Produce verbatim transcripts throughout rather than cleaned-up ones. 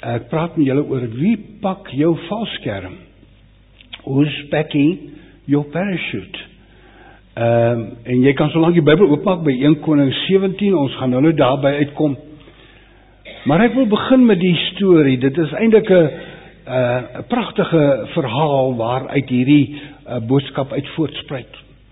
ek praat met julle oor wie pak jou valskerm? Who's packing your parachute? Um, en jy kan solank die Bybel oopmaak by Eerste Konings sewentien, ons gaan nou nou daarby uitkom. Maar ek wil begin met die storie. Dit is eintlik 'n uh, pragtige verhaal waaruit hierdie uh, boodskap uit voortspruit.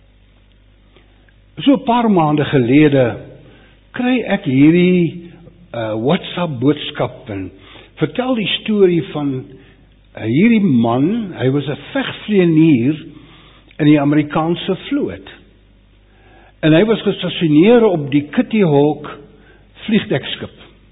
So 'n paar maande gelede kry ek hierdie uh, WhatsApp boodskap en vertel die storie van uh, hierdie man. Hy was 'n vegvlieënier in die Amerikaanse vloot. En hy was gestasioneer op die Kitty Hawk vliegdekskip.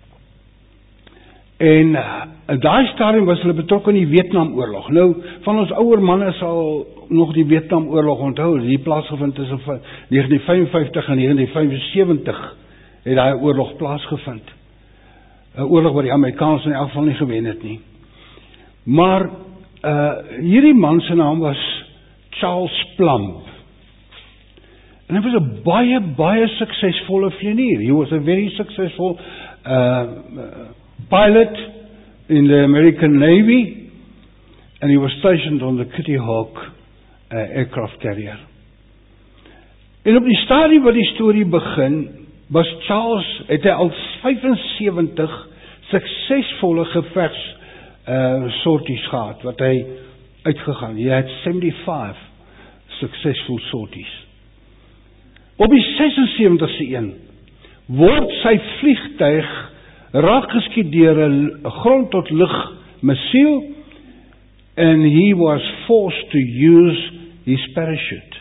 En in daai stadium was hulle betrokke in die Vietnamoorlog. Nou, van ons ouer manne sal nog die Vietnamoorlog onthou. Die plaasgevind tussen negentien vyf en vyftig en negentien vyf en sewentig het daai oorlog plaasgevind. 'n Oorlog wat die Amerikaners in elk geval nie gewen het nie. Maar uh, hierdie man se naam was Charles Plumb. En hy was 'n baie, baie suksesvolle vlieënier. He was a very successful uh, pilot in the American Navy, and he was stationed on the Kitty Hawk uh, aircraft carrier. En op die stadium wat die storie begin, was Charles, het hy al vyf en sewentig suksesvolle gevegs uh, sorties gehad, wat hy uitgegaan. Hy het seventy-five successful sorties. Op die ses en sewentigste een word sy vliegtuig raak geskiet deur 'n grond tot lug missiel, and he was forced to use his parachute.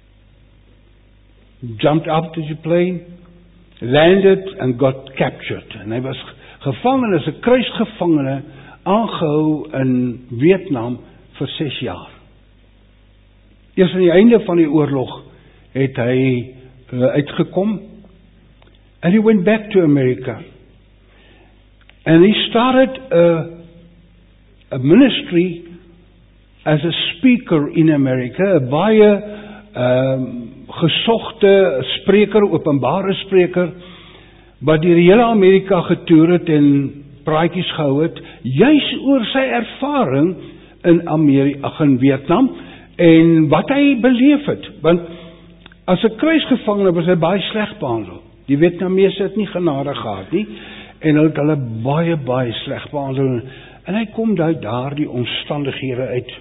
Jumped up to the plane, landed and got captured. En hy was gevangen as 'n kruisgevangene, aangehou in Vietnam vir ses jaar. Eers aan die einde van die oorlog het hy uh, uitgekom, and he went back to America. And he started a, a ministry as a speaker in America, 'n baie um, gesogte spreker, openbare spreker, wat deur die hele Amerika getoer het en praatjies gehou het, juis oor sy ervaring in Amerika, in Vietnam, en wat hy beleef het. Want as 'n kruisgevangene was hy baie sleg behandel. Die Vietnamese het nie genade gehad nie, en hulle het hulle baie, baie sleg behandel. En hy kom uit daardie omstandighede uit.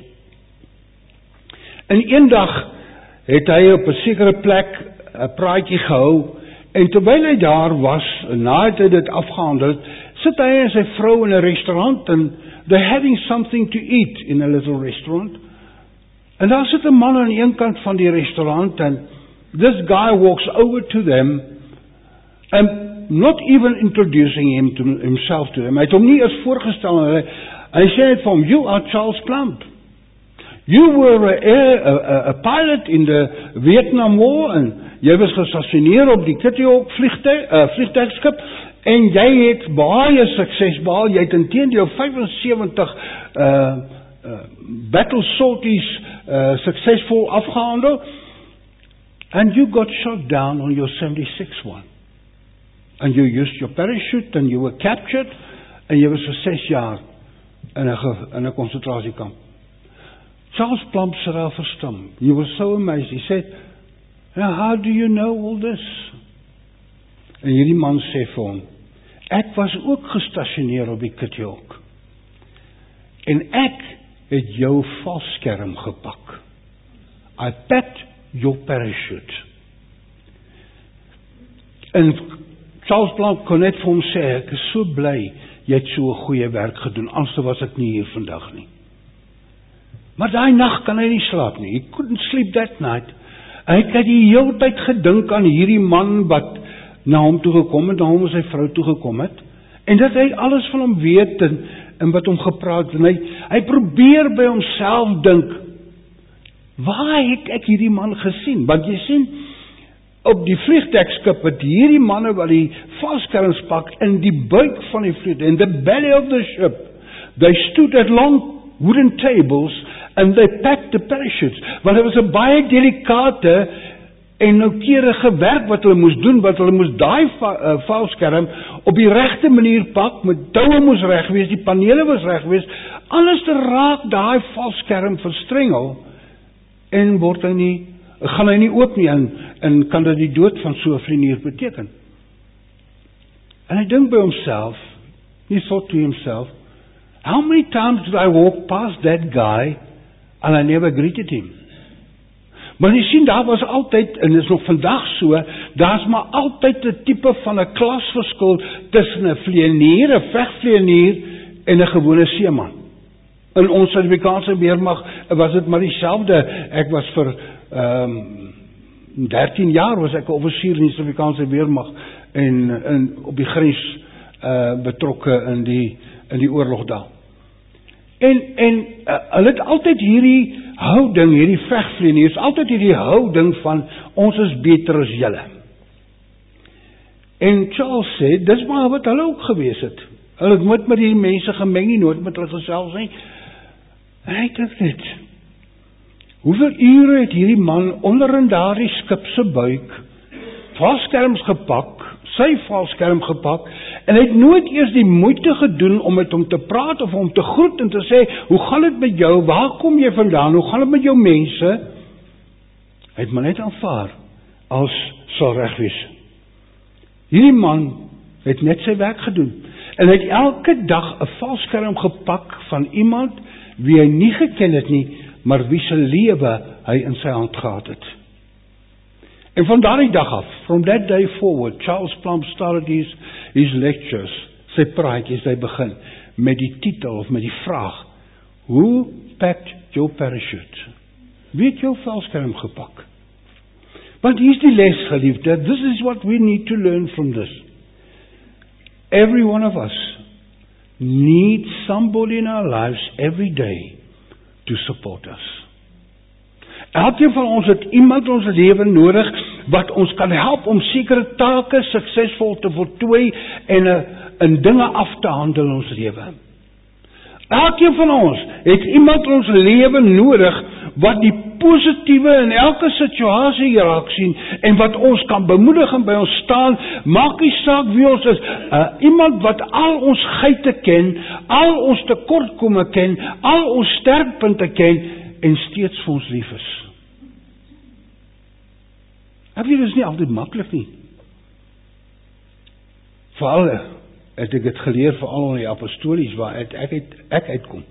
En eendag het hy op 'n sekere plek 'n praatjie gehou, en terwyl hy daar was, en nadat hy dit afgehandel, sit hy en sy vrou in 'n restaurant, en they're having something to eat in a little restaurant. En daar sit 'n man aan die een kant van die restaurant, en this guy walks over to them, and not even introducing him to himself to them. Hy het hom nie eens voorgestel, en hy, hy sê het vir hom, "You are Charles Plumb. You were a, a, a, a pilot in the Vietnam War, en jy was gestasioneer op die Kitty Hawk vliegtuig, uh, vliegtuigskip, en jy het baie sukses behaal. Jy het inteendeel vyf en sewentig uh, uh, battle sorties uh, suksesvol afgehandel, and you got shot down on your seventy-sixth one. And you used your parachute, and you were captured, en jy was vir ses jaar in 'n in 'n konsentrasiekamp." Charles Plumb sit daar verstom. He was so amazed. He said, "Now, how do you know all this?" En hierdie man sê vir hom, "Ek was ook gestasioneer op die Kitty Hawk. En ek het jou valskerm gepak. I packed your parachute." En Charles Plumb kon net vir hom sê, "Ek is so bly jy het so 'n goeie werk gedoen, anders was ek nie hier vandag nie." Maar daai nag kan hy nie slaap nie. He couldn't sleep that night. Hy het die hele tyd gedink aan hierdie man wat na hom toe gekom het, na hom en sy vrou toe gekom het, en dat hy alles van hom weet, en, en wat hom gepraat, en hy, hy probeer by homself dink, waar het ek hierdie man gesien? Want jy sien, op die vliegdekskip het hierdie manne wat die valskerms pak in die buik van die vliegtuig, in the belly of the ship, they stood at long wooden tables and they packed the parachutes. Want dit was 'n baie delikate en noukeurige werk wat hulle moes doen, wat hulle moes daai va, uh, valskerm op die regte manier pak, met toue moes reg wees, die panele was reg wees, alles te raak daai valskerm verstrengel, en word hy nie, gaan hy nie oop nie, en, en kan dit die dood van so 'n vlienier beteken. En hy dink by homself, he thought to himself, how many times did I walk past that guy, and I never greeted him? Maar jy sien, daar was altyd, en dit is nog vandag so, daar is maar altyd 'n tipe van 'n klasverskil tussen 'n vlieënier, 'n vegvlieënier en 'n gewone seeman. In ons Suid-Afrikaanse weermag was dit maar dieselfde. Ek was vir ehm um, dertien jaar was ek 'n offisier in die Suid-Afrikaanse weermag en, en op die grens uh, betrokke in die in die oorlog daar. En en uh, hulle het altyd hierdie houding, hierdie vegvlieëniers, altyd hierdie houding van ons is beter as julle. En Charles sê, dis maar wat hulle ook gewees het. Hulle het nooit met die mense gemeng nie, nooit met hulle gesels nie. En hy dink net, hoeveel ure het hierdie man onder in daardie skip se buik valskerms gepak, sy valskerm gepak, en hy het nooit eers die moeite gedoen om met hom te praat of om te groet en te sê, hoe gaan dit met jou, waar kom jy vandaan, hoe gaan dit met jou mense? Hy het maar net aanvaar, as sal reg wees. Hierdie man het net sy werk gedoen, en hy het elke dag 'n valskerm gepak van iemand wie hy nie geken het nie, maar wie se lewe hy in sy hand gehad het. En van daardie dag af, from that day forward, Charles Plumb started his, his lectures, sy praatjies, hy begin, met die titel of met die vraag, who packed your parachute? Wie het jou valskerm gepak? Want hier is die les, geliefde, this is what we need to learn from this. Every one of us needs somebody in our lives every day to support us. Elkeen van ons het iemand in ons lewe nodig wat ons kan help om sekere take suksesvol te voltooi en in dinge af te handel in ons lewe. Elkeen van ons het iemand in ons lewe nodig wat die positiewe in elke situasie raak sien en wat ons kan bemoedig en by ons staan, maak nie saak wie ons is, uh, iemand wat al ons geite ken, al ons tekortkome ken, al ons sterkpunte ken en steeds vir ons lief is. Heb jy, dit is nie altyd maklik nie. Veral het ek het geleer veral in die apostolies waar ek, ek, ek, ek uitkom.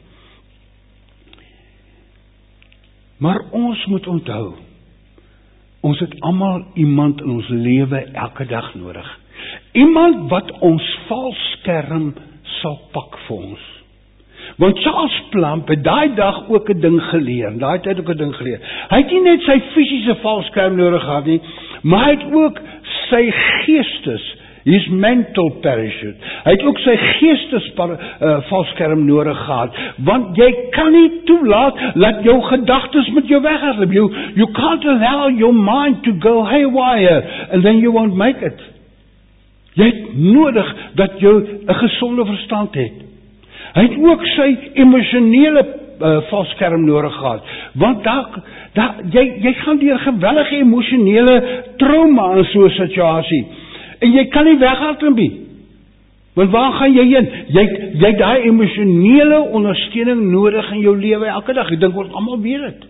Maar ons moet onthou, ons het almal iemand in ons lewe elke dag nodig. Iemand wat ons valskerm sal pak vir ons. Want Charles Plumb het daai dag ook 'n ding geleer, daai tyd ook 'n ding geleer. Hy het nie net sy fisiese valskerm nodig gehad nie, maar hy het ook sy geestes, his mental parachute. Hy het ook sy geestes uh, valskerm nodig gehad, want jy kan nie toelaat dat jou gedagtes met jou weghardloop. You, you can't allow your mind to go haywire and then you won't make it. Jy het nodig dat jy 'n gesonde verstand het. Hy het ook sy emosionele uh, valskerm nodig gehad, want daar, daar, jy, jy gaan deur gewellige emosionele trauma in so 'n situasie, en jy kan nie weghardloop nie, want waar gaan jy heen? Jy, jy het daai emosionele ondersteuning nodig in jou lewe elke dag, ek dink ons almal weet dit.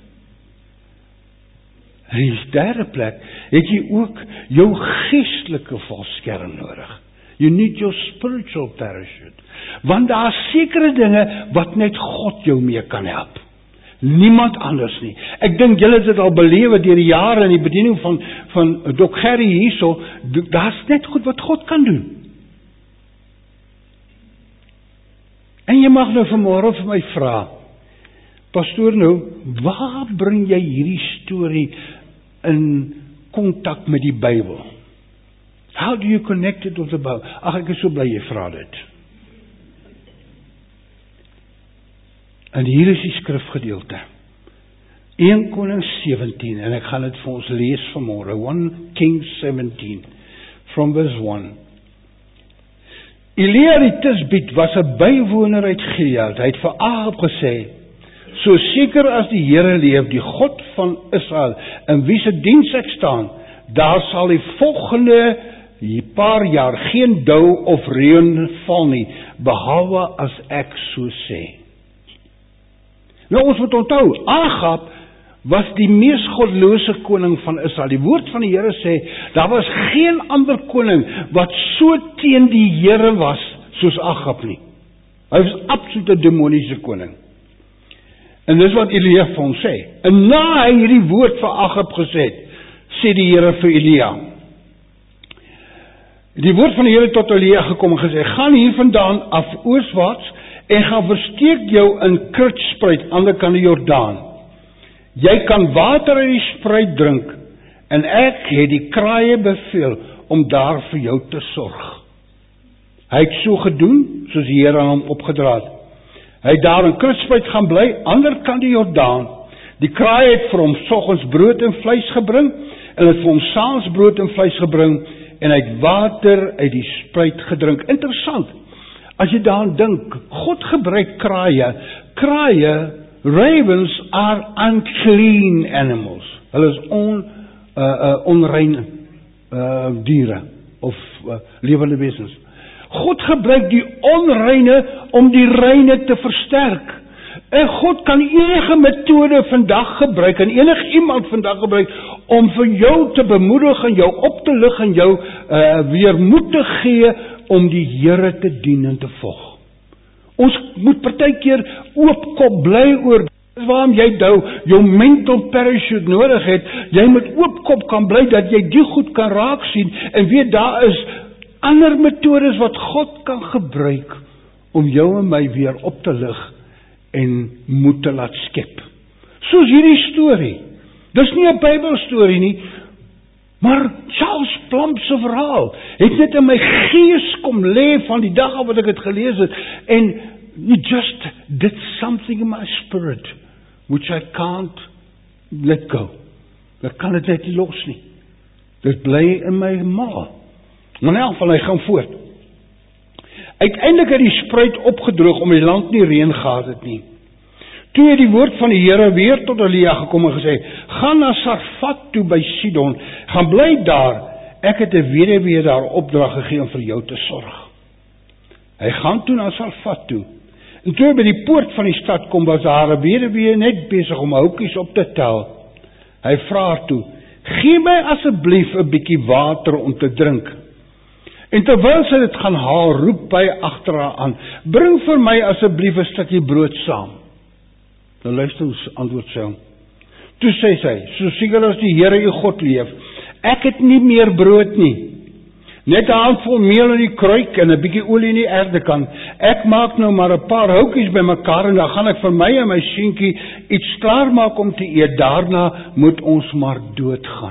En in die derde plek, het jy ook jou geestelike valskerm nodig. You need your spiritual parachute. Want daar is sekere dinge wat net God jou mee kan help. Niemand anders nie. Ek dink julle het dit al belewe deur die jare in die bediening van, van Dok Gerry hierso, daar is net goed wat God kan doen. En jy mag nou vanmôre vir my vra, pastoor nou, waar bring jy hierdie storie in kontak met die Bybel? How do you connect it with the Bible? Ag, ek is so bly jy vra dit. En hier is die skrifgedeelte. Eerste Konings sewentien, en ek gaan dit vir ons lees vanmôre. First Kings seventeen, from verse one. Elia die Tisbiet was 'n bywoner uit Gilead. Hy het vir Ahab gesê, so seker as die Here leef, die God van Israel, in wie se diens ek staan, daar sal die volgende paar jaar geen dou of reën val nie, behalwe as ek so sê. Nou ons moet onthou, Agab was die mees godlose koning van Israel. Die woord van die Here sê, daar was geen ander koning wat so teen die Here was soos Agab nie. Hy was absoluut 'n demoniese koning. En dis wat Elia vir hom sê. En na hy hierdie woord vir Agab gesê het, sê die Here vir Elia. Die woord van die Here tot Elia gekom en gesê, gaan hier vandaan af ooswaarts en gaan versteek jou in Krutspruit aan die kant die Jordaan. Jy kan water uit die spruit drink en ek het die kraaie beveel om daar vir jou te sorg. Hy het so gedoen soos die Here aan hom opgedra het. Hy het daar in Krutspruit gaan bly, ander kant die Jordaan. Die kraai het vir hom soggens brood en vleis gebring en het vir hom saans brood en vleis gebring en hy het water uit die spruit gedrink. Interessant. As jy daaraan dink, God gebruik kraaie. Kraaie, ravens are unclean animals. Hulle is on, uh, uh, onreine uh, diere of uh, lewende wesens. God gebruik die onreine om die reine te versterk. En God kan enige metode vandag gebruik en enig iemand vandag gebruik om vir jou te bemoedig en jou op te lig en jou uh, weer moed te gee om die Here te dien en te volg. Ons moet partykeer oopkop bly oor waarom jy nou jou mental parachute nodig het. Jy moet oopkop kan bly dat jy die goed kan raak sien en weet daar is ander metodes wat God kan gebruik om jou en my weer op te lig en moed te laat skep. Soos hierdie storie. Dis nie 'n Bybelstorie nie, maar Charles Plumb se verhaal het net in my gees kom lê van die dag af wat ek het gelees het en it just did something in my spirit which I can't let go. Ek kan dit net nie los nie. Dit bly in my maag. Maar in elk geval, hy gaan voort. Uiteindelik het die spruit opgedroog om die land nie reën gehad het nie. Toe het die woord van die Here weer tot Elia gekom en gesê, gaan na Sarfat toe by Sidon, gaan bly daar, ek het 'n weduwee daar opdrag gegee om vir jou te sorg. Hy gaan toe na Sarfat toe. En toe hy by die poort van die stad kom, was daar 'n weduwee net besig om houtjies op te tel. Hy vra haar toe, gee my asseblief 'n bietjie water om te drink. En terwyl sy dit gaan haal, roep hy agter haar aan, bring vir my asseblief 'n stukkie brood saam. Nou luister hoe antwoord sy hom. Toe sê sy, so seker as die Here u God leef, ek het nie meer brood nie. Net 'n handvol meel in die kruik en 'n bietjie olie in die erdekan. Ek maak nou maar 'n paar houtjies bymekaar en dan gaan ek vir my en my seentjie iets klaarmaak om te eet. Daarna moet ons maar doodgaan.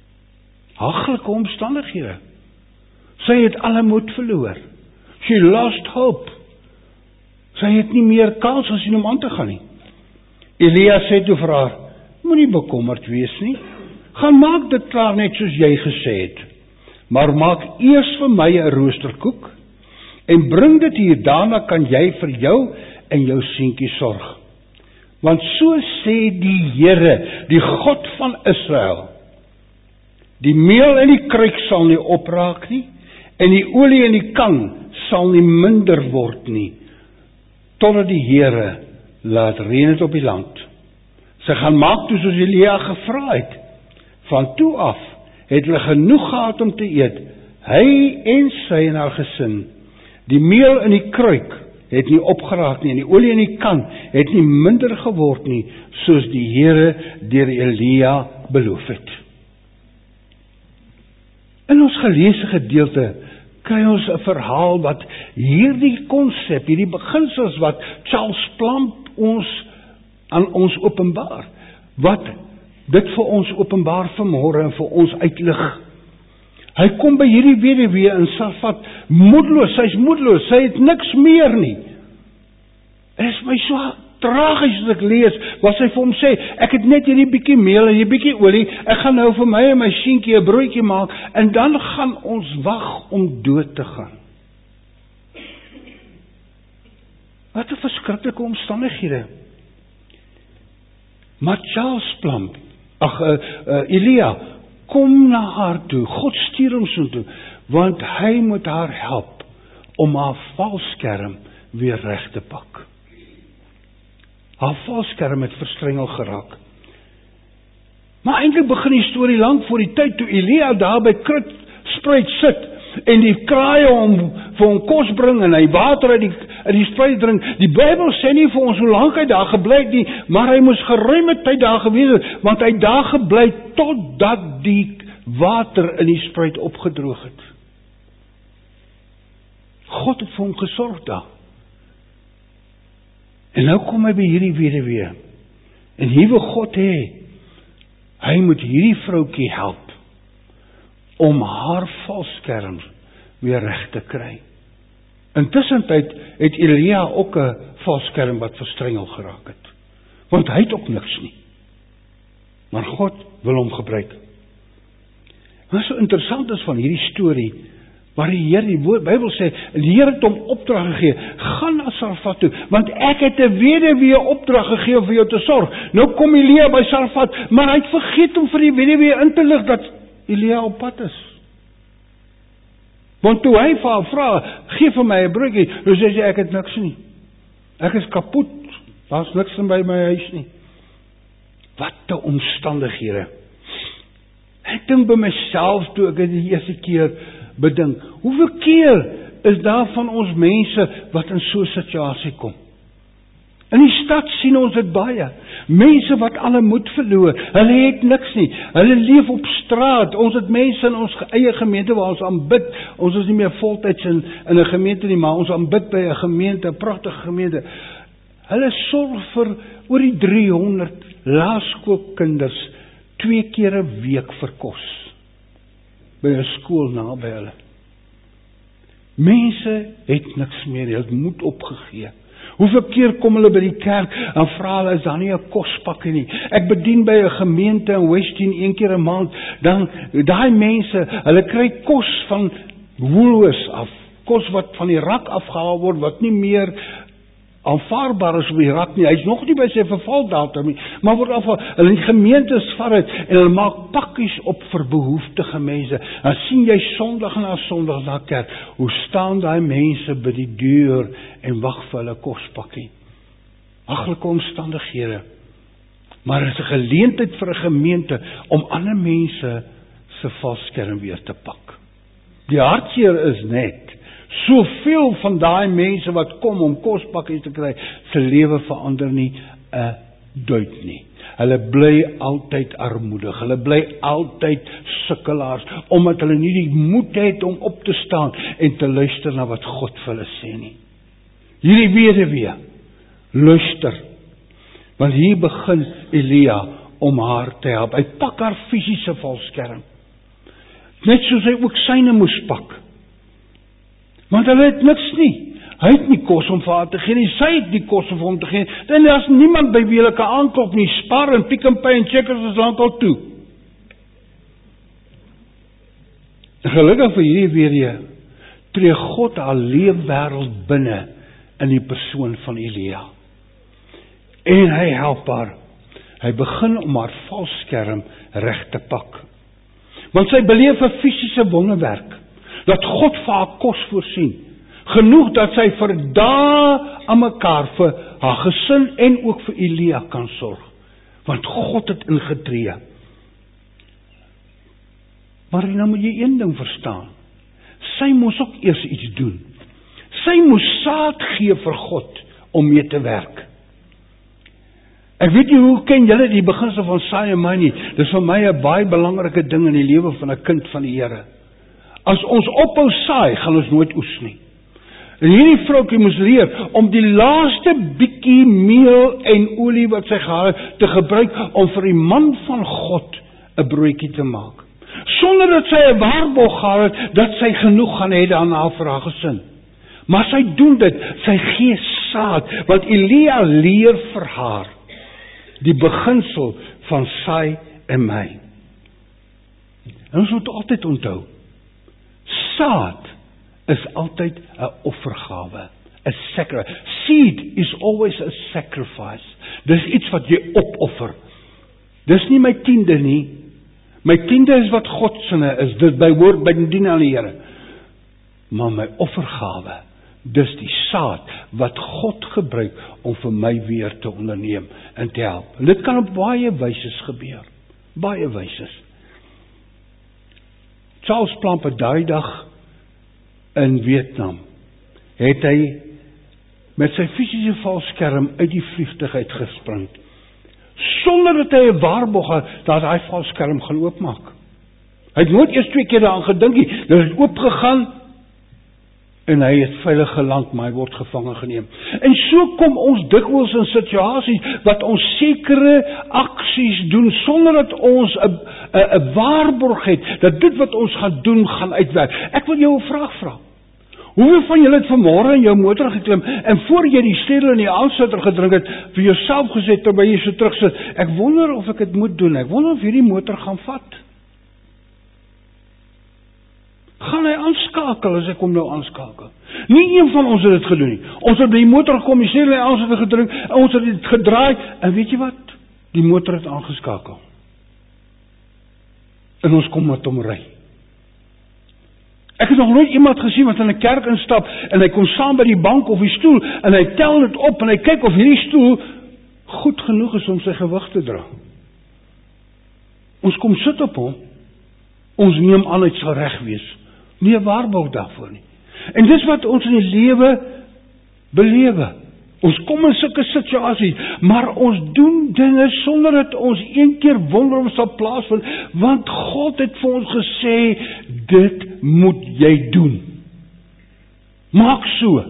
Haglike omstandighede. Sy het alle moed verloor. She lost hope. Sy het nie meer kans gesien om aan te gaan nie. Elia sê toe vir haar, moenie bekommerd wees nie. Gaan maak dit klaar net soos jy gesê het. Maar maak eers vir my 'n roosterkoek en bring dit hier, daarna kan jy vir jou en jou seentjie sorg. Want so sê die Here, die God van Israel, die meel in die kruik sal nie opraak nie, en die olie in die kan sal nie minder word nie, totdat die Here laat reën het op die land. Sy gaan maak toe soos Elia gevra het. Van toe af het hulle genoeg gehad om te eet, hy en sy en haar gesin. Die meel in die kruik het nie opgeraak nie, en die olie in die kan het nie minder geword nie, soos die Here deur Elia beloof het. In ons geleesde gedeelte kry ons 'n verhaal wat hierdie konsep, hierdie beginsels wat Charles Plumb ons aan ons openbaar, wat dit vir ons openbaar vanmôre en vir ons uitlig. Hy kom by hierdie weduwee in Sarfat, moedeloos, sy's moedeloos, sy het niks meer nie. Dit is my so tragies as ek lees, wat sy vir hom sê, ek het net hierdie bietjie meel en hierdie bietjie olie, ek gaan nou vir my en my seentjie 'n broodjie maak, en dan gaan ons wag om dood te gaan. Wat 'n verskriklike omstandighede. Maar Charles Plumb, ag uh, uh, Elia, kom na haar toe. God stuur hom so toe, want hy moet haar help om haar valskerm weer reg te pak. Haar valskerm het verstrengel geraak. Maar eintlik begin die storie lank voor die tyd toe Elia daar by Kritspruit sit en die kraaie hom vir hom kos bring en hy water uit die, uit die spruit drink. Die Bybel sê nie vir ons hoe lank hy daar gebly het nie, maar hy moes geruime tyd daar gewees het, want hy daar gebly totdat die water in die spruit opgedroog het. God het vir hom gesorg daar. En nou kom hy by hierdie weduwee. En hier wil God hê, hy moet hierdie vroukie help om haar valskerm weer reg te kry. Intussen tyd het Elia ook 'n valskerm wat verstrengel geraak het. Want hy het ook niks nie. Maar God wil hom gebruik. Wat so interessant is van hierdie storie, waar die Here, die woord, Bybel sê, die Here het hom opdrag gegee, gaan na Sarfat toe, want ek het 'n weduwee opdrag gegee om vir jou te sorg. Nou kom Elia by Sarfat, maar hy het vergeet om vir die weduwee in te lig dat Elia op pad is. Want toe hy vir haar vra, gee vir my 'n broodjie, nou sê sy, ek het niks nie. Ek is kapot, daar's niks in by my huis nie. Wat 'n omstandighede. Ek dink by myself toe ek dit die eerste keer bedink, hoeveel keer is daar van ons mense wat in so 'n situasie kom? In die stad sien ons dit baie. Mense wat alle moed verloor, hulle het niks nie. Hulle leef op straat. Ons het mense in ons eie gemeente waar ons aanbid. Ons is nie meer voltyds in, in 'n gemeente nie, maar ons aanbid by 'n gemeente, 'n pragtige gemeente. Hulle sorg vir oor die driehonderd laerskoolkinders twee keer 'n week vir kos by 'n skool naby hulle. Mense het niks meer, hulle het moed opgegee. Hoeveel keer kom hulle by die kerk en vra hulle, is daar nie 'n kospakkie nie? Ek bedien by 'n gemeente in Westin een keer 'n maand, dan daai mense, hulle kry kos van Woolworths af, kos wat van die rak afgehaal word, wat nie meer aanvaarbaar is op die rak nie. Hy is nog nie by sy vervaldatum nie, maar word afval. Hulle die gemeentes vat dit en hulle maak pakkies op vir behoeftige mense. Dan sien jy Sondag na Sondag na kerk, hoe staan daai mense by die deur en wag vir hulle kospakkie. Aglike omstandighede. Maar dit is 'n geleentheid vir 'n gemeente om ander mense se valskerm weer te pak. Die hartseer is net, soveel van daai mense wat kom om kospakkies te kry, se lewe verander nie 'n duit nie. Hulle bly altyd armoedig, hulle bly altyd sukkelaars, omdat hulle nie die moed het om op te staan en te luister na wat God vir hulle sê nie. Hierdie weduwee, luister, want hier begin Elia om haar te help. Hy pak haar fisiese valskerm, net soos hy ook syne moes pak. Want hulle het niks nie. Hy het nie kos om vir haar te gee nie, sy het nie kos om vir hom te gee. En daar is niemand by wie hulle kan aanklop nie. Spar en Pick n Pay en Checkers is lankal toe. En gelukkig vir hierdie weduwee, tree God haar leefwêreld binne in die persoon van Elia. En hy help haar. Hy begin om haar valskerm reg te pak. Want sy beleef 'n fisiese wonderwerk, dat God vir haar kos voorsien, genoeg dat sy vir dae aan mekaar vir haar gesin en ook vir Elia kan sorg, want God het ingetree. Maar nou moet jy een ding verstaan, sy moes ook eers iets doen. Sy moes saad gee vir God om mee te werk. Ek weet nie hoe ken julle die beginsel van saai en maai nie. Dis vir my 'n baie belangrike ding in die lewe van 'n kind van die Here. As ons ophou saai, gaan ons nooit oes nie. En hierdie vroukie moes leer om die laaste bietjie meel en olie wat sy gehad het, te gebruik om vir die man van God 'n broodjie te maak. Sonder dat sy 'n waarborg gehad het, dat sy genoeg gaan hê daarna vir haar gesin. Maar sy doen dit, sy gee saad, want Elia leer vir haar die beginsel van saai en maai. En ons moet altyd onthou, saad is altyd 'n offergawe, 'n sacrifice. Seed is always a sacrifice. Dis iets wat jy opoffer. Dis nie my tiende nie, My tiende is wat God sinne is, dit behoort by die dien aan die Here. Maar my offergawe, dis die saad wat God gebruik om vir my weer te onderneem en te help. En dit kan op baie wyses gebeur. Baie wyses. Charles Plumper daai dag in Vietnam het hy met sy fisiese valskerm uit die vliegtuig uitgespring. Sonder dat hy 'n waarborg het dat hy valskerm gaan oopmaak. Hy het nooit eers twee keer daaraan gedink nie. Dit het oopgegaan en hy het veilig geland, maar hy word gevange geneem. En so kom ons dikwels in situasies wat ons sekere aksies doen sonder dat ons 'n 'n waarborg het dat dit wat ons gaan doen gaan uitwerk. Ek wil jou 'n vraag vra. Hoeveel van julle het vanmôre in jou motor geklim en voor jy die sleutel in die aansluiter gedruk het, vir jouself gesê terwyl jy so terug sit, ek wonder of ek dit moet doen. Ek wonder of hierdie motor gaan vat. Gaan hy aanskakel as ek hom nou aanskakel? Nie een van ons het dit gedoen nie. Ons het by die motor gekom, die sleutel in die aansluiter gedruk en ons het dit gedraai en weet jy wat? Die motor het aangeskakel. En ons kom met hom ry. Ek het nog nooit iemand gesien wat in 'n kerk instap en hy kom saam by die bank of die stoel en hy tel dit op en hy kyk of hierdie stoel goed genoeg is om sy gewig te dra. Ons kom sit op hom. Ons neem aan dit sal reg wees. Nie 'n waarborg daarvoor nie. En dis wat ons in die lewe belewe. Ons kom in sulke situasies, maar ons doen dinge sonder dat ons een keer wonder om sal plaasvind, want God het vir ons gesê, dit moet jy doen. Maak so.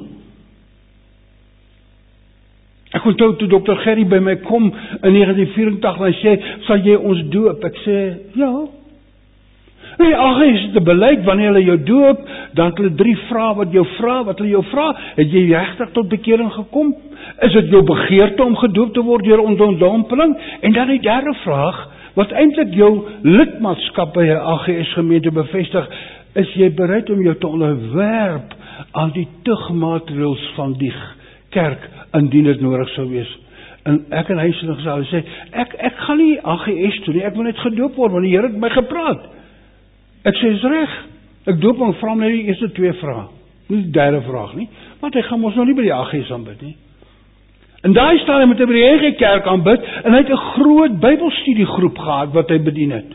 Ek onthou toe dokter Gerry by my kom in negentien vyf agt en hy sê, sal jy ons doop? Ek sê, ja. Nee, ag, is dit 'n beleid wanneer hulle jou doop, dan het hulle drie vrae wat jou vra, wat hulle jou vra, het jy regtig tot bekering gekom? Is dit jou begeerte om gedoop te word deur onderdompeling? En dan die derde vraag, wat eintlik jou lidmaatskap by 'n A G S gemeente bevestig, is jy bereid om jou te onderwerp aan die tugmaatreëls van die kerk, indien dit nodig sou wees? En ek en hy sal sê, ek, ek gaan nie A G S toe nie, ek wil net gedoop word, want die Here het my gepraat. Ek sê, is reg, ek doop en vra hom net die eerste twee vrae, nie die derde vraag nie, want hy gaan ons nou nie by die A G S aanbid nie. En daar staan hy met 'n by die N G Kerk aanbid, en hy het 'n groot Bybelstudiegroep gehad, wat hy bedien het.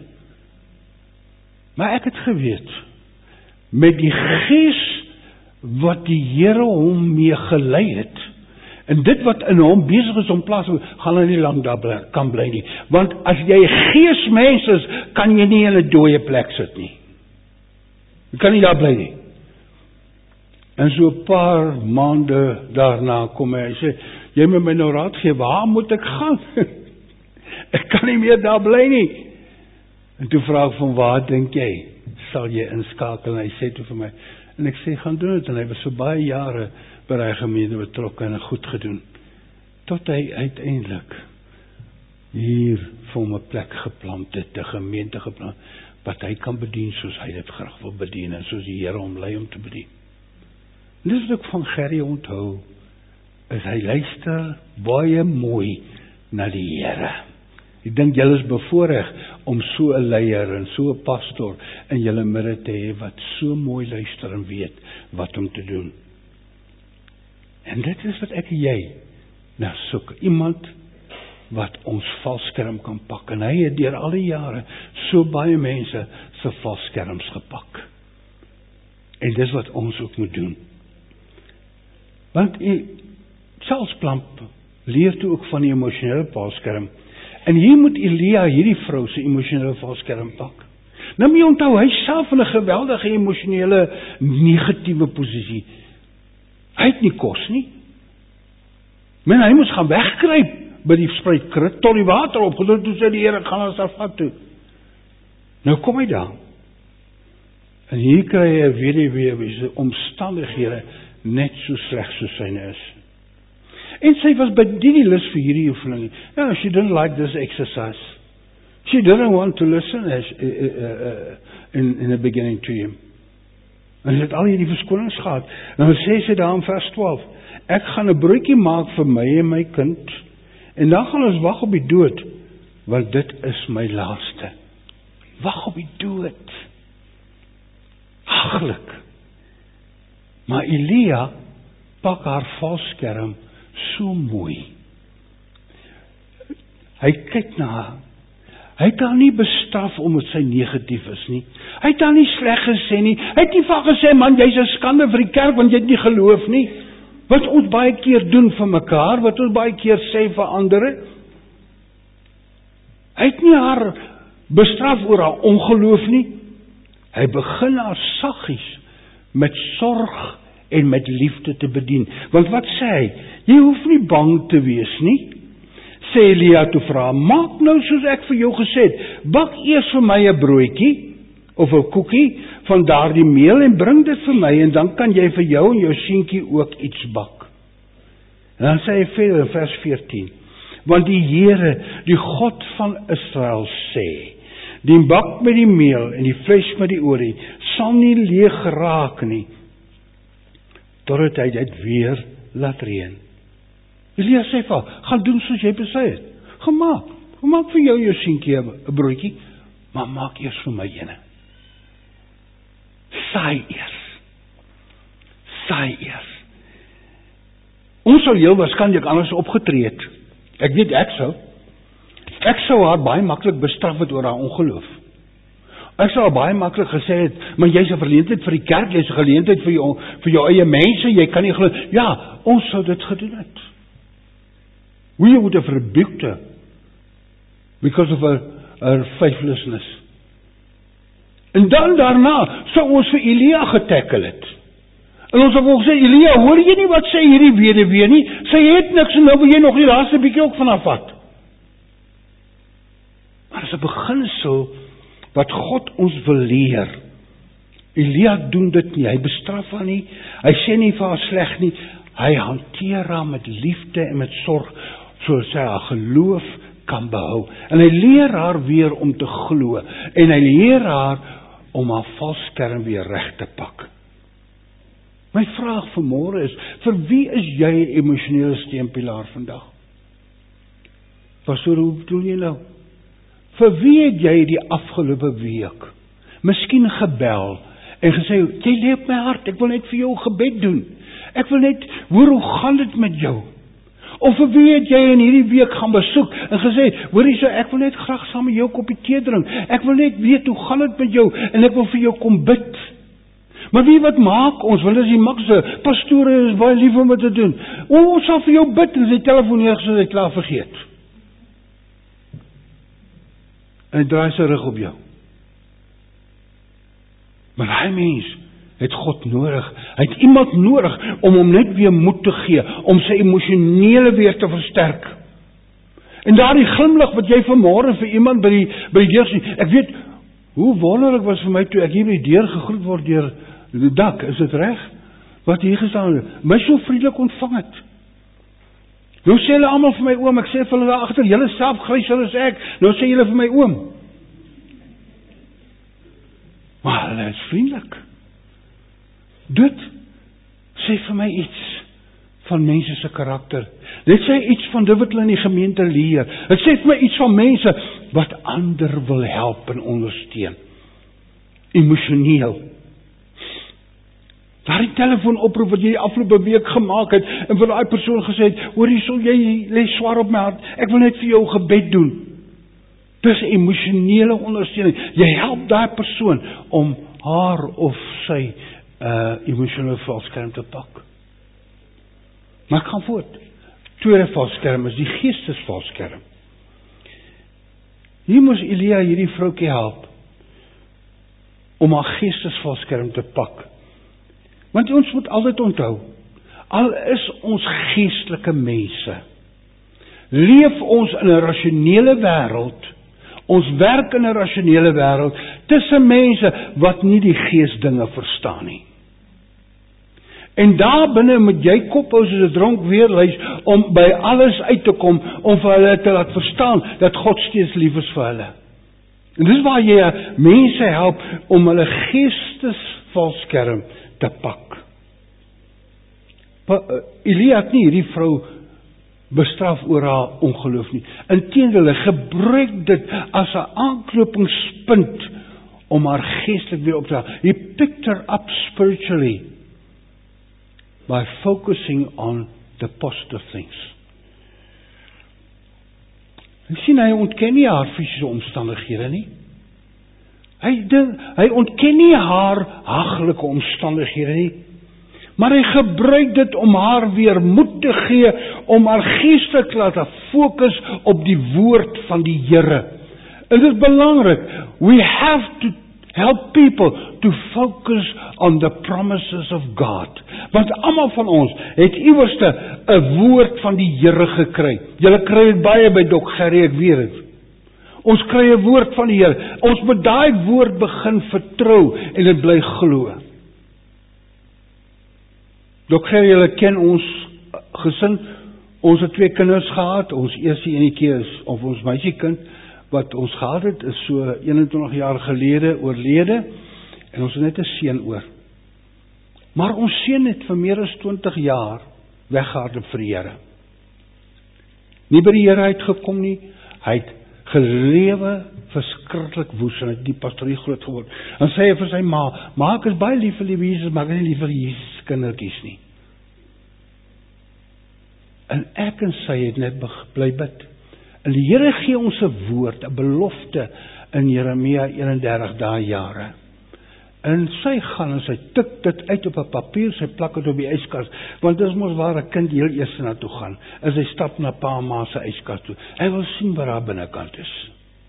Maar ek het geweet, met die Gees, wat die Here hom mee gelei het, en dit wat in hom besig is om plaas, gaan hy nie lang daar bly, kan bly nie. Want as jy geesmens is, kan jy nie in 'n dooie plek sit nie. Jy kan nie daar bly nie. En so 'n paar maande daarna kom hy, hy sê, jy moet my nou raad gee, waar moet ek gaan? Ek kan nie meer daar bly nie. En toe vra ek van waar dink jy, sal jy inskakel? En hy sê toe vir my, en ek sê, gaan doen het, en hy was so baie jare by hy gemeente betrokke en goed gedoen, tot hy uiteindelik hier vir hom 'n plek geplant het, 'n gemeente geplant, wat hy kan bedien soos hy dit graag wil bedien, en soos die Here hom lei om te bedien. En dis wat ek van Gerry onthou, is hy luister baie mooi na die Here. Ek dink julle is bevoorreg om so 'n leier en so 'n pastor in julle midde te hê, wat so mooi luister en weet wat om te doen. En dit is wat ek en jy na soek. Iemand wat ons valskerm kan pak. En hy het deur al die jare so baie mense se valskerms gepak. En dis wat ons ook moet doen. Want Charles Plumper leer toe ook van die emosionele valskerm. En hier moet Elia hierdie vrou se emosionele valskerm pak. Nou moet jy onthou, hy self in 'n geweldige emosionele negatiewe posisie. Hy het nie kos nie. Men, hy moes gaan wegkruip by die spruitkrit, tot die water opgedoen, toe sê die Here, gaan ons afvat toe. Nou kom hy daar. En hier kry hy 'n weduwee wie se omstandighede net so sleg soos syne is. En sy was by die lus vir hierdie oefening. No, she didn't like this exercise. She didn't want to listen as, uh, uh, uh, in, in the beginning to him. En sy het al hierdie verskonings gehad. En dan sê sy daar in vers twaalf, ek gaan 'n broodjie maak vir my en my kind, en dan gaan ons wag op die dood, want dit is my laaste. wag op die dood. Aglik. Maar Elia pak haar valskerm so mooi. Hy kyk na haar. Hy het haar nie bestraf omdat sy negatief is nie. Hy het haar nie sleg gesê nie. Hy het nie van gesê, man, jy's 'n skande vir die kerk want jy het nie geloof nie. Wat ons baie keer doen vir mekaar, wat ons baie keer sê vir ander. Hy het nie haar bestraf oor haar ongeloof nie. Hy begin haar saggies met sorg en met liefde te bedien. Want wat sê hy? Jy hoef nie bang te wees nie. Sê Elia toe vra, maak nou soos ek vir jou gesê het, bak eers vir my 'n broodjie of 'n koekie van daardie meel en bring dit vir my en dan kan jy vir jou en jou seentjie ook iets bak. En dan sê hy verder in vers veertien, want die Here, die God van Israel sê, die bak met die meel en die vleis met die olie sal nie leeg raak nie, totdat hy dit weer laat reën. Elia sê vir haar, gaan doen soos jy besê het. Gemaak, gemaak vir jou jou seentjie 'n broodjie, maar maak eers vir my ene. Saai eers. Saai eers. Ons sal heel waarskynlik anders opgetree het. Ek weet ek sou. Ek sou haar baie maklik bestraf het oor haar ongeloof. Ek sou baie maklik gesê het, maar jy's 'n geleentheid vir die kerk, jy's 'n geleentheid vir jou vir jou eie mense, jy kan nie glo. Ja, ons sou dit gedoen het. We would have rebuked her because of her, her faithlessness. En dan daarna sou ons vir Elia getackle het. En ons het gesê, Elia, hoor jy nie wat sê hierdie weduwee nie? Sy het niks en nou wil jy nog die laaste bietjie ook van haar vat. Maar dis 'n beginsel wat God ons wil leer. Elia doen dit nie, hy bestraf haar nie, hy sê nie vir haar sleg nie, hy hanteer haar met liefde en met sorg, sodat sy haar geloof kan behou. En hy leer haar weer om te glo, en hy leer haar om haar valskerm weer reg te pak. My vraag vanmôre is, vir wie is jy 'n emosionele steunpilaar vandag? Pastoor, hoe bedoel jy nou? Vir wie het jy die afgelope week miskien gebel en gesê, jy lê op my hart, ek wil net vir jou gebed doen. Ek wil net hoor hoe gaan dit met jou? Of vir wie het jy in hierdie week gaan besoek en gesê, hoorie so, ek wil net graag saam met jou koppie tee drink. Ek wil net weet hoe gaan dit met jou en ek wil vir jou kom bid. Maar wie wat maak ons? Wil is die makste. Pastore is baie lief om dit te doen. O, ons sal vir jou bid en sy telefoon neer sodat hy klaar vergeet. En hy draai sy rug op jou. Maar hy mens het God nodig. Hy het iemand nodig om hom net weer moed te gee, om sy emosionele weer te versterk. En daardie glimlag wat jy vanmôre vir iemand by die by die deur sien. Ek weet hoe wonderlik was vir my toe ek hier by die deur gegroet word deur die dak, is dit reg? Wat hier gestaan het, my so vriendelik ontvang het. Nou sê hulle almal vir my oom, ek sê vir hulle daar agter, julle self gryser as ek. Nou sê julle vir my oom. Maar hulle is vriendelik. Dit sê vir my iets van mense se karakter. Dit sê iets van dit wat hulle in die gemeente leer. Dit sê vir my iets van mense wat ander wil help en ondersteun. Emosioneel. Daardie telefoonoproep wat jy die afgelope week gemaak het en vir daai persoon gesê het, hoor jy sou jy lê swaar op my hart. Ek wil net vir jou gebed doen. Dis emosionele ondersteuning. Jy help daai persoon om haar of sy uh, emosionele valskerm te pak. Maar ek gaan voort. Tweede valskerm is die geestesvalskerm. Hier moes Elia hierdie vroukie help om haar geestesvalskerm te pak. Want ons moet altyd onthou, al is ons geestelike mense, leef ons in 'n rasionele wêreld, ons werk in 'n rasionele wêreld, tussen mense wat nie die geesdinge verstaan nie. En daar binne moet jy kop hou soos 'n dronk weerlys om by alles uit te kom, om vir hulle te laat verstaan dat God steeds lief is vir hulle. En dis waar jy mense help om hulle geestesvalskerm te pak. Pa, uh, Elia het nie hierdie vrou bestraf oor haar ongeloof nie. Inteendeel, hy gebruik dit as 'n aanknopingspunt om haar geestelik weer op te hou. He picked her up spiritually by focusing on the positive things. Jy sien, hy ontken nie haar fisiese omstandighede nie. Hy, dink, hy ontken nie haar haglike omstandighede nie. Maar hy gebruik dit om haar weer moed te gee, om haar geestelik te laat fokus op die woord van die Here. En dit is belangrik. We have to help people to focus on the promises of God. Want almal van ons het iewerste 'n woord van die Here gekry. Julle kry dit baie by Dok Gerrie, ek weet dit. Ons kry 'n woord van die Here. Ons moet daai woord begin vertrou en dit bly glo. Dok Gerrie, julle ken ons gesin. Ons het twee kinders gehad. Ons eerste enetjie is of ons meisiekind wat ons gehad het, is so eenentwintig jaar gelede oorlede, en ons het net 'n seun oor. Maar ons seun het vir meer as twintig jaar weggehardloop vir die Here. Nie by die Here uitgekom nie, hy het gelewe verskriklik woes, en hy het die pastorie groot geword. En sê hy vir sy ma, ma, ek is baie lief vir die Jesus, maar ek is nie lief vir die Jesus kindertjies nie. En ek en sy het net bly bid. En die Here gee ons 'n woord, 'n belofte in Jeremia eenendertig daai jare. En sy gaan en sy tik dit uit op 'n papier, sy plak dit op die yskas, want dit is mos waar 'n kind heel eers na toe gaan. En sy stap na pa en ma se yskas toe. Hy wil sien wat daar binnekant is.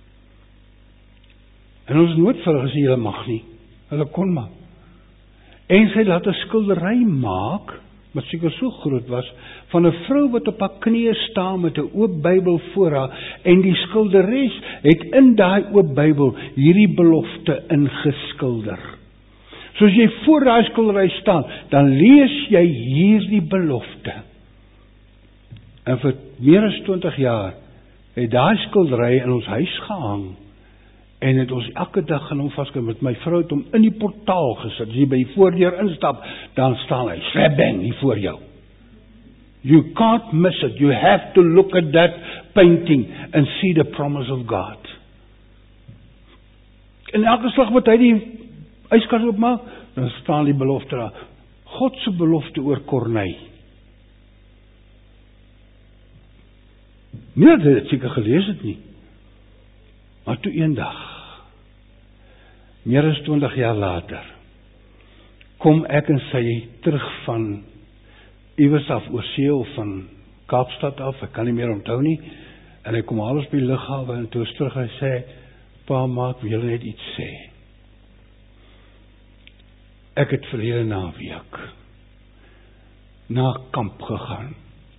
En ons nooit vir hulle gesê hulle mag nie. Hulle kon maar. En sy laat 'n skildery maak, wat seker so groot was, van 'n vrou wat op haar knieë staan met 'n oop Bybel voor haar, en die skilderes het in daai oop Bybel hierdie belofte ingeskilder. So as jy voor daai skildery staan, dan lees jy hierdie belofte. En vir meer as twintig jaar het daai skildery in ons huis gehang, en het ons elke dag in hom vasgehou. Met my vrou het hom in die portaal gesit. As jy by die voordeur instap, dan staan hy slap bang hier voor jou. You can't miss it. You have to look at that painting and see the promise of God. En elke slag wat hy die yskas oopmaak, dan staan die belofte daar. God se belofte oor Kornei. Nie dat hy dit seker gelees het nie. Maar toe eendag, meer as twintig jaar later, kom ek en sy terug van iewers af oor see of van Kaapstad af, ek kan nie meer onthou nie, en hy kom alles by die lughawe, en toe is terug, hy sê, pa, maak, wil julle net iets sê. Ek het verlede naweek na kamp gegaan,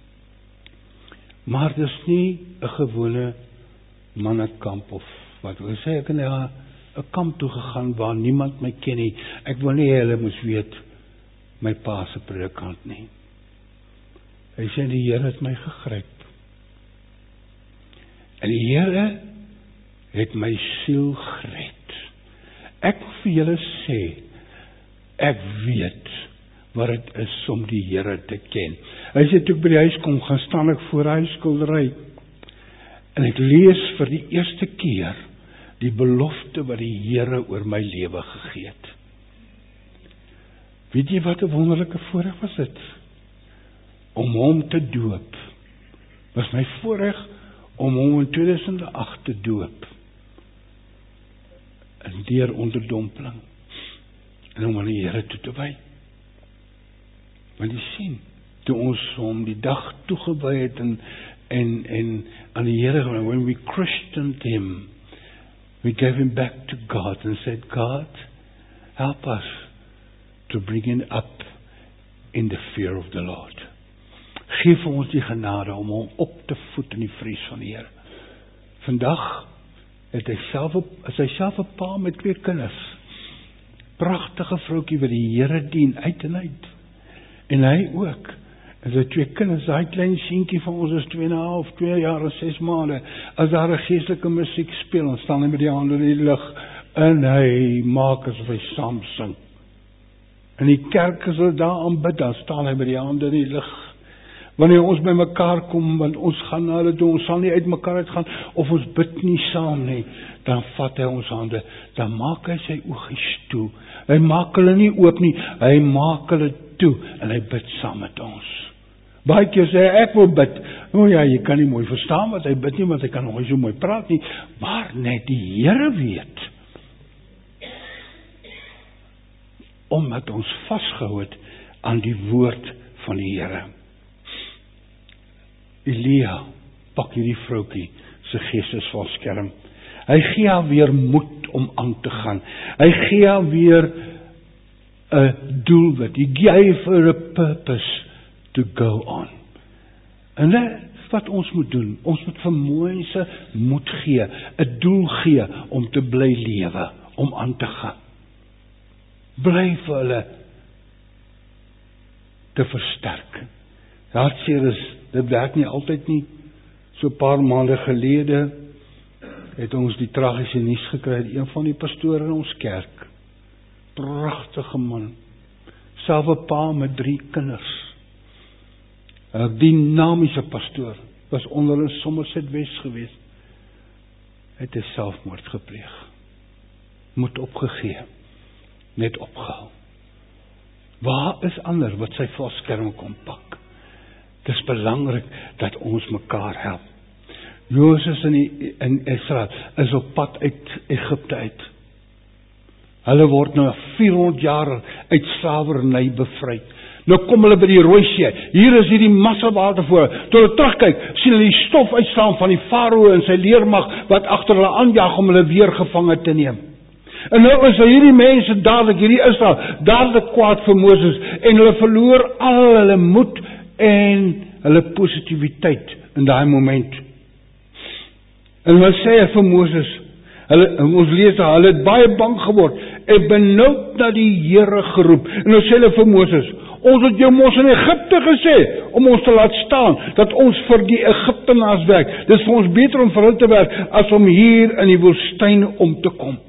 maar dis nie 'n gewone mannekamp of wat wil sê, ek het na 'n kamp toe gegaan waar niemand my ken nie. Ek wil nie hulle moes weet my pa se predikant nie. Hy sê die Here het my gegryp. En die Here het my siel gered. Ek wil vir julle sê, ek weet wat dit is om die Here te ken. Hy sê toe ek by die huis kom, gaan staan ek voor hy skildery. En ek lees vir die eerste keer die belofte wat die Here oor my lewe gegee het. Weet jy wat 'n wonderlike voorreg was dit? Om hom te doop. Was my voorreg om hom in tweeduisend agt te doop. En deur onderdompeling. En om aan die Here toe te wy. Want jy sien, toe ons hom die dag toegewy het en En, en aan die Here, when we christened him, we gave him back to God and said, God, help us to bring him up in the fear of the Lord. Geef ons die genade om hom op te voed in die vrees van die Here. Vandag het hy self, is hy self 'n pa met twee kinders. Pragtige vroukie wat die Here dien uit en uit. En hy ook. En sy twee kinders, daai klein seentjie van ons is twee en 'n half, twee jaar en ses maande. As daar 'n geestelike musiek speel, dan staan hy met die hande in die lug en hy maak asof hy saam sing. In die kerk as hulle daar aanbid, dan staan hy met die hande in die lug. Wanneer ons by mekaar kom, want ons gaan na hulle toe, ons sal nie uit mekaar uitgaan, of ons bid nie saam nie, dan vat hy ons hande, dan maak hy sy oogies toe. Hy maak hulle nie oop nie, hy maak hulle toe, en hy bid saam met ons. Baie keer sê hy, ek wil bid. O ja, jy kan nie mooi verstaan wat hy bid nie, want hy kan nog nie so mooi praat nie, maar net die Here weet. Omdat ons vasgehou het aan die woord van die Here. Elia pak hierdie vroukie se geestesvol skerm. Hy gee haar weer moed om aan te gaan. Hy gee haar weer 'n doelwit. He gave her a purpose to go on. En dit is wat ons moet doen. Ons moet vir mense moed gee, 'n doel gee om te bly lewe, om aan te gaan. Bly vir hulle te versterk. Hartseer is, dit werk nie altyd nie. So 'n paar maande gelede het ons die tragiese nuus gekry, een van die pastore in ons kerk. Pragtige man. Self 'n pa met drie kinders. 'n Dinamiese pastoor, was onder in Somerset West gewees. Het 'n selfmoord gepleeg. Moet opgegee. Net opgehou. Waar is ander wat sy valskerm kom pak? Dit is belangrik dat ons mekaar help. Joses in, die, in Israel is op pad uit Egipte uit. Hulle word nou vierhonderd jaar uit slawerny bevry. Nou kom hulle by die Rooi See. Hier is hierdie massa water voor. Toe hulle terugkyk, sien hulle die stof uitstaan van die farao en sy leermag wat agter hulle aanjaag om hulle weer gevange te neem. En nou is hierdie mense dadelik, hierdie Israel, dadelik kwaad vir Moses en hulle verloor al hulle moed en hulle positiwiteit in daai moment. En hulle sê vir Moses, hulle, ons lees daar, hulle het baie bang geword en benoud na die Here geroep. En nou sê hulle vir Moses, ons het jou mos in Egipte gesê om ons te laat staan, dat ons vir die Egiptenaars werk. Dit is vir ons beter om vir hulle te werk as om hier in die woestyn om te kom.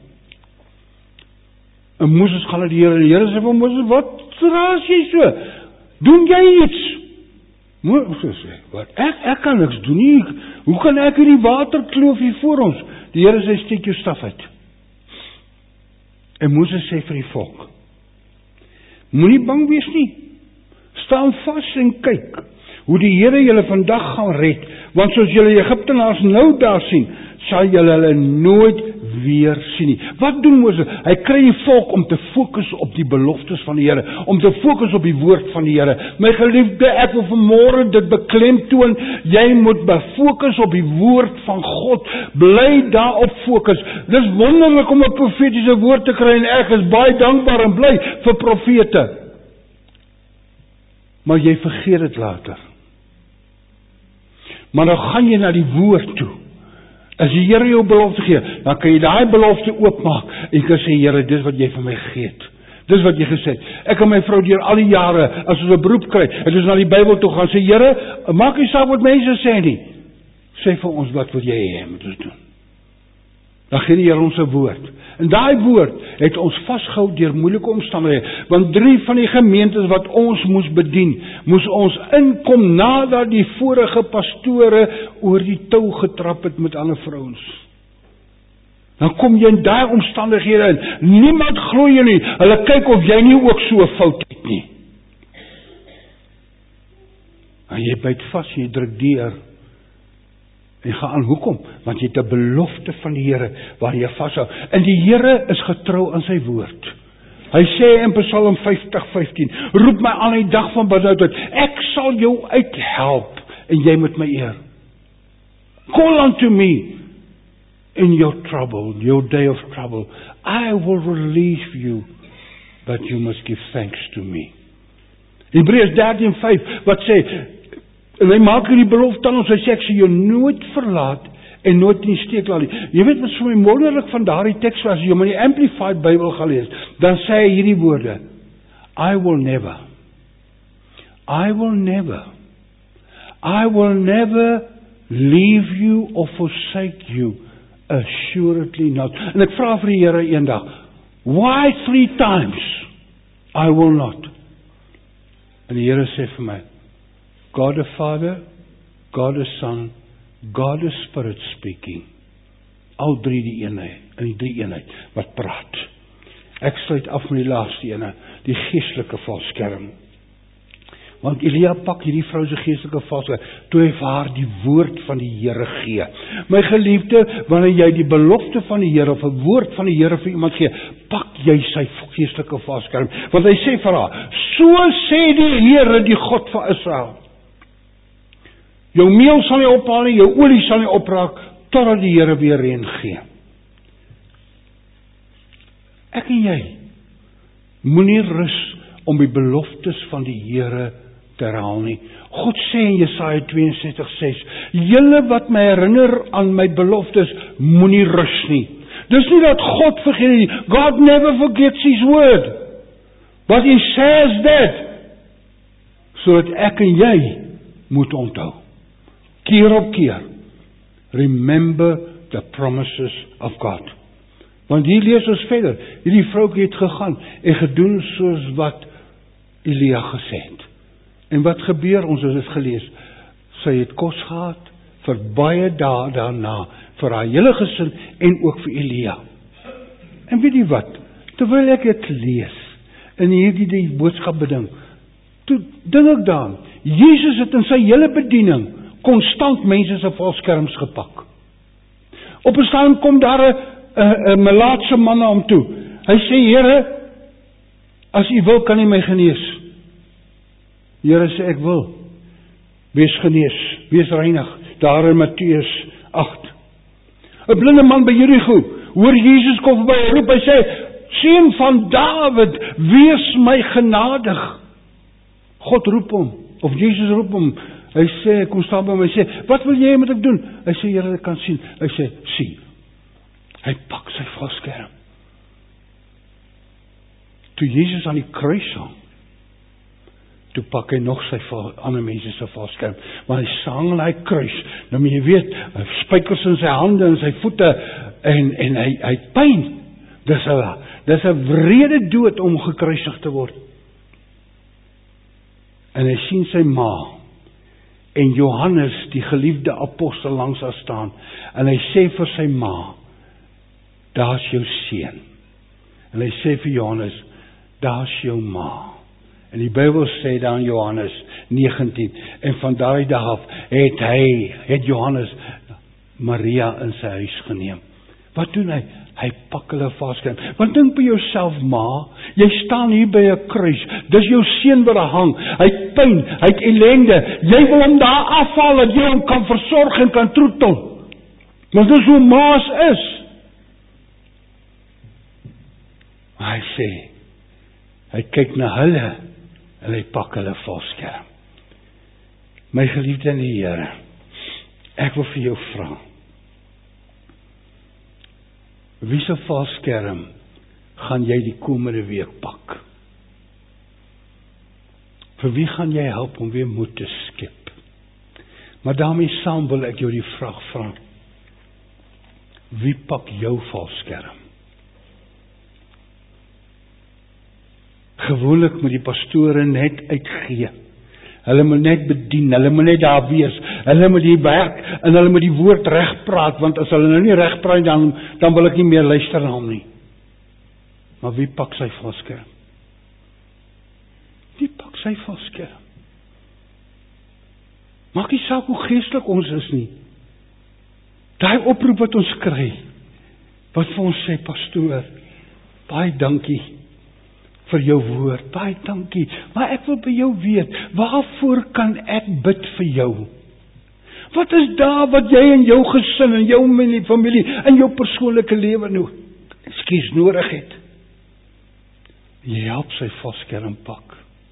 En Moses gaan na die Here, en die Here sê vir Moses, wat raas jy so? Doen jy iets? Moses sê, wat? Ek, ek kan niks doen nie. Hoe kan ek hierdie waterkloof hier voor ons? Die Here sê, steek jou staf uit. En Moses sê vir die volk, moenie bang wees nie. Staan vas en kyk hoe die Here julle vandag gaan red, want soos julle Egiptenaars nou daar sien, sal julle hulle nooit weer sien nie. Wat doen Moses? Hy kry die volk om te fokus op die beloftes van die Here, om te fokus op die woord van die Here. My geliefde, ek wil vanmôre dit beklemtoon, jy moet befokus op die woord van God. Bly daarop fokus. Dis wonderlik om 'n profetiese woord te kry en ek is baie dankbaar en bly vir profete. Maar jy vergeet dit later. Maar dan gaan jy na die woord toe. As die Here jou belofte gee, dan kan jy daai belofte oopmaak en kan sê, Here, dis wat jy vir my gegee het. Dis wat jy gesê het. Ek en my vrou deur al die jare, as ons 'n beroep kry, het ons na die Bybel toe gaan sê, Here, maak nie saak wat mense sê nie. Sê vir ons wat wil jy hê moet ons doen. Dan gee die Here ons 'n woord. En daai woord het ons vasgehou deur moeilike omstandighede, want drie van die gemeentes wat ons moes bedien, moes ons inkom nadat die vorige pastore oor die tou getrap het met ander vrouens. Dan kom jy in daai omstandighede in. Niemand glo jou nie. Hulle kyk of jy nie ook so 'n fout het nie. En jy byt vas, jy druk deur. En gaan aan, hoekom? Want jy het 'n belofte van die Here waar jy vashou. En die Here is getrou aan sy woord. Hy sê in Psalm vyftig vyftien, roep my aan die dag van benoudheid, ek sal jou uithelp en jy moet my eer. Call unto me in your trouble, your day of trouble. I will relieve you, but you must give thanks to me. Hebreërs dertien vyf wat sê, en hy maak hierdie belofte aan ons, hy sê, ek sal jou nooit verlaat en nooit in die steek laat nie. Jy weet wat so wonderlik van daardie teks was, as jy maar die Amplified Bible gaan lees, dan sê hy hierdie woorde, I will never, I will never, I will never leave you or forsake you, assuredly not. En ek vra vir die Here eendag, why three times? I will not. En die Here sê vir my, God the Father, God the Son, God the Spirit speaking. Al drie die eenheid, in die drie eenheid, wat praat. Ek sluit af met die laaste ene, die geestelike valskerm. Want Elia pak hierdie vrou se geestelike valskerm, toe hy vir haar die woord van die Here gee. My geliefde, wanneer jy die belofte van die Here, of 'n woord van die Here vir iemand gee, pak jy sy geestelike valskerm. Want hy sê vir haar, so sê die Here, die God van Israel. Jou meel sal nie ophaal nie, jou olie sal nie opraak, totdat die Here weer reën gee. Ek en jy moenie rus om die beloftes van die Here te herhaal nie. God sê in Jesaja twee en sestig ses, julle wat my herinner aan my beloftes, moenie rus nie. Dis nie dat God vergeet nie. God never forgets his word. But he says that, so dat ek en jy moet onthou. Keer op keer. Remember the promises of God. Want hier lees ons verder, hierdie vroukie het gegaan en gedoen soos wat Elia gesê het. En wat gebeur, ons het dit gelees, sy het kos gehad vir baie dae daarna, vir haar hele gesin en ook vir Elia. En weet jy wat, terwyl ek dit lees, en hierdie die boodskap beding, toe dink ek daan, Jesus het in sy hele bediening konstant mense se valskerms gepak. Op 'n stadium kom daar 'n 'n 'n melaatse man na hom toe. Hy sê, Here, as U wil, kan U my genees. Here sê, ek wil. Wees genees, wees reinig. Daar in Matteus agt. 'n blinde man by Jerigo, hoor Jesus kom verby, roep, hy sê, Seun van Dawid, wees my genadig. God roep hom, of Jesus roep hom. Hy sê, kom staan by my, hy sê, wat wil jy moet ek doen? Hy sê, Here, ek kan sien. Hy sê, sien. Hy pak sy valskerm. Toe Jesus aan die kruis hang, toe pak hy nog sy val, ander mense se valskerm. Maar hy sang aan hy kruis, nou moet jy weet, spykers in sy hande en sy voete, en, en hy, hy het pyn. Dis 'n dis 'n wrede dood om gekruisig te word. En hy sien sy ma, en Johannes, die geliefde apostel, langs haar staan, en hy sê vir sy ma, daar's jou seun. En hy sê vir Johannes, daar's jou ma. En die Bybel sê dan Johannes negentien, en van daai dag af het hy, het Johannes Maria in sy huis geneem. Wat doen hy? Hy pak hulle valskerm. Want dink by jouself, ma, jy staan hier by 'n kruis, dis jou seun wat daar hang, hy het pyn, hy het ellende, jy wil hom daar afhaal, dat jy hom kan versorg en kan troetel. Want dis hoe ma's is. Maar hy sê, hy kyk na hulle, en hy pak hulle valskerm. My geliefde in die Here, ek wil vir jou vra, wie se valskerm gaan jy die komende week pak? Vir wie gaan jy help om weer moed te skep? Maar daarmee saam wil ek jou die vraag vra, wie pak jou valskerm? Gewoonlik moet die pastore net uitgee. Hulle moet net bedien, hulle moet net daar wees, hulle moet die werk, en hulle moet die woord reg praat, want as hulle nou nie reg praat, dan, dan wil ek nie meer luister na hom nie. Maar wie pak sy valskerm? Wie pak sy valskerm? Maak nie saak hoe geestelik ons is nie. Daai oproep wat ons kry, wat vir ons sê, pastoor, baie dankie vir jou woord, baie dankie, maar ek wil by jou weet, waarvoor kan ek bid vir jou? Wat is daar wat jy in jou gesin, in jou familie, in jou persoonlike lewe nou, ekskuus nodig het? Jy help sy valskerm pak.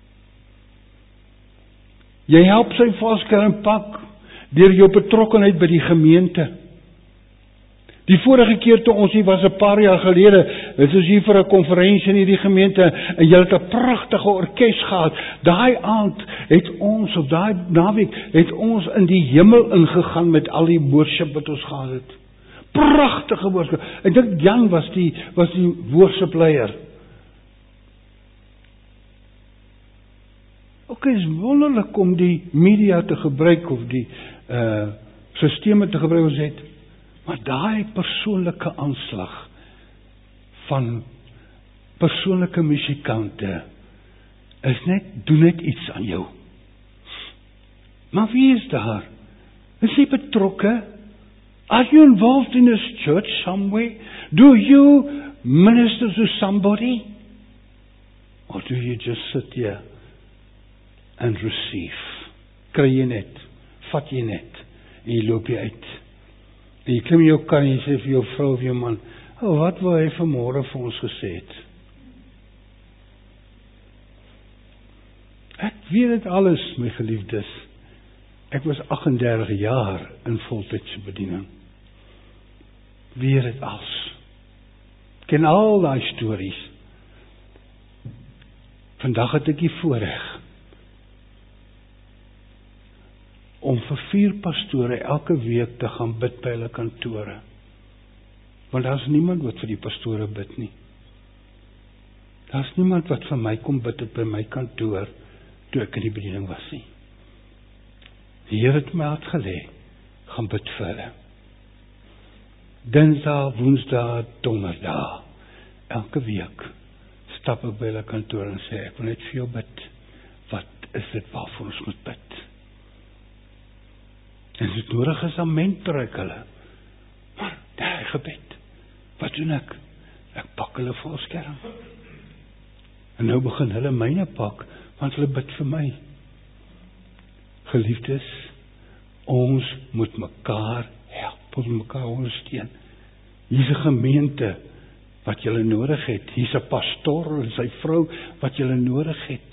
Jy help sy valskerm pak, deur jou betrokkenheid by die gemeente. Die vorige keer toe ons hier was, 'n paar jaar gelede, het ons hier vir 'n konferensie in hierdie gemeente, en jy het 'n pragtige orkes gehad. Daai aand het ons, of daai naweek, het ons in die hemel ingegaan met al die worship wat ons gehad het. Pragtige worship. Ek dink Jan was die, was die worship leier. Ook is wonderlik om die media te gebruik of die uh, sisteme te gebruik ons het, maar daai persoonlike aanslag van persoonlike musikante is net, doen net iets aan jou. Maar wie is daar? Is jy betrokke? Are you involved in this church somewhere? Do you minister to somebody? Or do you just sit here and receive? Kry jy net, vat jy net, en jy loop jy uit. En jy klim jou kar en jy sê vir jou vrou of jou man, oh, wat wil hy vanmôre vir ons gesê het? Ek weet dit alles, my geliefdes. Ek was agt en dertig jaar in voltydse bediening. Weet dit alles. Ken al daai stories. Vandag het ek die voorreg om vir vier pastore elke week te gaan bid by hulle kantore. Want daar is niemand wat vir die pastore bid nie. Daar is niemand wat vir my kom bid het by my kantoor toe ek in die bediening was nie. Die Here het my hart gelê, gaan bid vir hulle. Dinsdag, Woensdag, Donderdag, elke week stap ek by hulle kantoor en sê, ek wil net vir jou bid. Wat is dit waarvoor ons moet bid? En as dit nodig is, dan mentor ek hulle. Maar daai gebed, wat doen ek? Ek pak hulle vol skerm. En nou begin hulle myne pak, want hulle bid vir my. Geliefdes, ons moet mekaar help, ons moet mekaar ondersteun. Hier is 'n gemeente wat julle nodig het. Hier is 'n pastoor en sy vrou wat julle nodig het.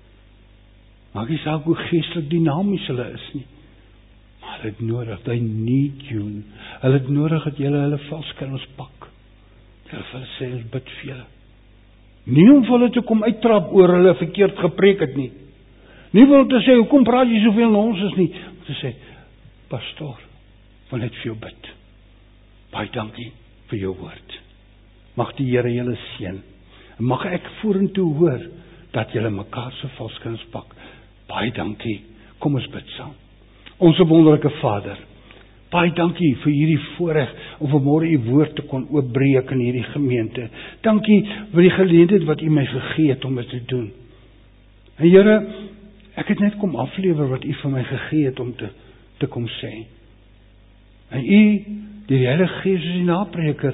Maak nie saak hoe geestelik dinamies hulle is nie. Maar hulle het nodig, they need you. Hulle het nodig dat julle hulle valskerms pak. Hulle vir hulle sê, ons bid vir julle. Nie om vir hulle te kom uittrap oor hulle verkeerd gepreek het nie. Nie wil te sê, hoekom praat jy soveel nonsens nie? Om te sê, pastoor, wil net vir jou bid. Baie dankie vir jou woord. Mag die Here julle seën. En mag ek vorentoe hoor dat julle mekaar se valskerms pak. Baie dankie. Kom ons bid saam. Onse wonderlike Vader, baie dankie vir hierdie voorreg om vanmôre u woord te kon oopbreek in hierdie gemeente. Dankie vir die geleentheid wat u my gegee het om dit te doen. En Here, ek het net kom aflewer wat u vir my gegee het om te, te kom sê. En u, die Heilige Gees is die napreker.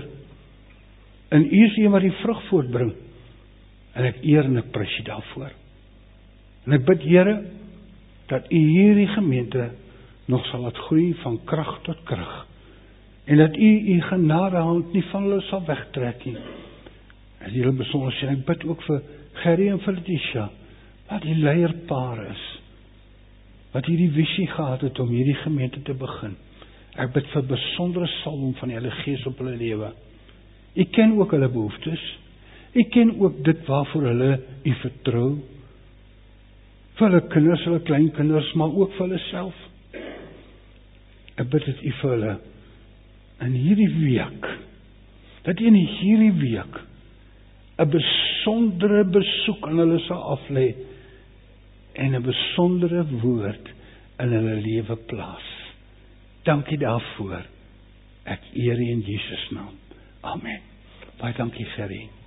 En u is die wat die vrug voortbring. En ek eer en ek prys u daarvoor. En ek bid, Here, dat u hierdie gemeente nog sal laat groei van krag tot krag. En dat u u genadehand nie van hulle sal wegtrek nie. En die hele besonder sê, ek bid ook vir Gerrie en vir Letitia, wat die leierpaar is, wat hierdie visie gehad het om hierdie gemeente te begin. Ek bid vir besondere salwing van die Heilige Gees op hulle lewe. U ken ook hulle behoeftes. U ken ook dit waarvoor hulle u vertrou. Vir hulle kinders, hulle kleinkinders, maar ook vir hulle self. Ek bid dat u vir hulle in hierdie week, dat u in hierdie week 'n besondere besoek aan hulle sal aflê en 'n besondere woord in hulle lewe plaas. Dankie daarvoor. Ek eer u in Jesus naam. Amen. Baie dankie, Gerrie.